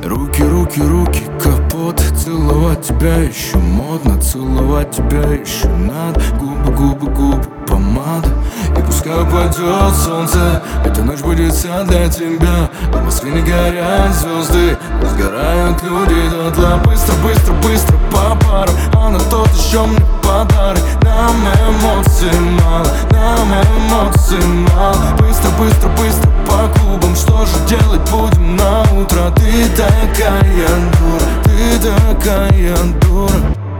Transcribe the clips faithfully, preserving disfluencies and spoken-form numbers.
Руки, руки, руки, капот. Целовать тебя еще модно, целовать тебя еще надо. Губы, губы, губы, помада. И пускай пойдет солнце, эта ночь будет вся для тебя. В Москве не горят звезды, но сгорают люди дотла. Быстро, быстро, быстро по парам, а на тот еще мне подарок. Нам эмоций мало, нам эмоций мало. Быстро, быстро, быстро по клубам, что же делать будем на утро? Ты такая дура, ты такая дура.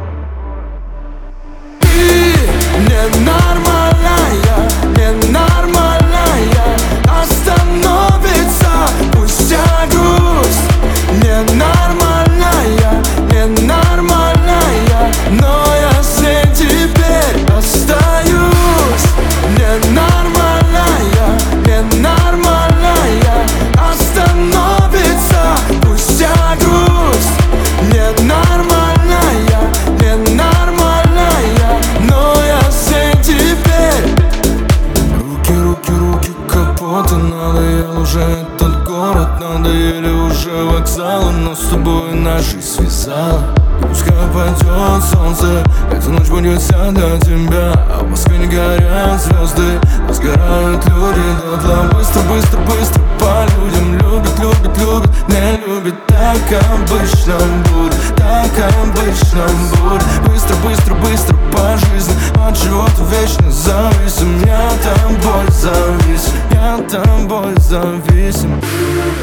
Ты ненормальная, ненормальная. Остановится пусть вся грусть. Ненормальная, ненормальная. Но я с ней теперь остаюсь. Ненормальная, ненормальная. Остановится пусть вся грусть. Ненормальная, ненормальная. Но я с ней теперь. Руки, руки, руки, капоты. Надоел уже этот город, надоели уже вокзалы. Но с тобой наша жизнь связала. И пускай пойдет солнце, эта ночь будет вся для тебя. А в Москве не горят звезды, но сгорают люди дотла. Быстро, быстро, быстро по людям. Любят, любят, любят, не любят. Так обычно будет, так обычно будет. Быстро, быстро, быстро по жизни. От чего-то вечно зависим. Я тобой зависим, я тобой зависим.